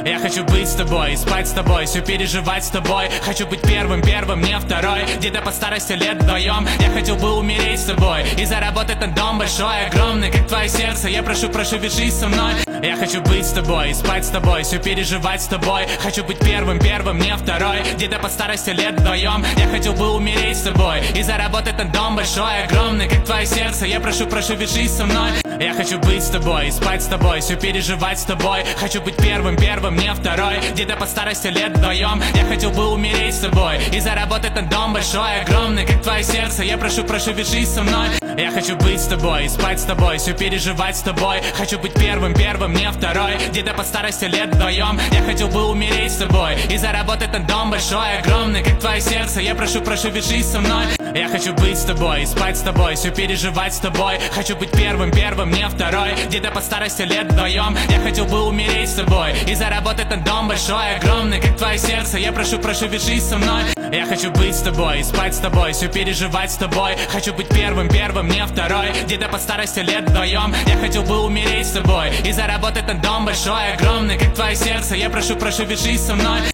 Я хочу быть с тобой, спать с тобой, все переживать с тобой. Хочу быть первым, не второй. Где-то по старости лет вдвоем. Я хотел бы умереть с тобой и заработать на дом большой, огромный, как твое сердце. Я прошу, вяжись со мной. Я хочу быть с тобой, спать с тобой, все переживать с тобой. Хочу быть первым, не второй. Где-то по старости лет вдвоем. Я хотел бы умереть с тобой и заработать на дом большой, огромный, как твое сердце. Я прошу, вяжись со мной. Я хочу быть с тобой, спать с тобой, все переживать с тобой. Хочу быть первым, не второй. Где-то по старости лет вдвоем. Я хотел бы умереть с тобой и заработать на дом большой, огромный, как твое сердце. Я прошу, вяжись со мной. Я хочу быть с тобой, спать с тобой, все переживать с тобой. Хочу быть первым, не второй. Где-то по старости лет вдвоем. Я хотел бы умереть с тобой и заработать на дом большой, огромный, как твое сердце. Я прошу, вяжись со мной. Я хочу быть с тобой, спать с тобой, все переживать с тобой. Хочу быть первым, не второй. Где-то по старости лет вдвоем. Я хотел бы умереть с тобой и заработать на дом большой, огромный, как твое сердце. Я прошу, вяжись со мной. Я хочу быть с тобой, спать с тобой, все переживать с тобой. Хочу быть первым, не второй. Где-то по старости лет вдвоем. Я хотел бы умереть с тобой и заработать на дом большой, огромный, как твое сердце. Я прошу, вяжись со мной.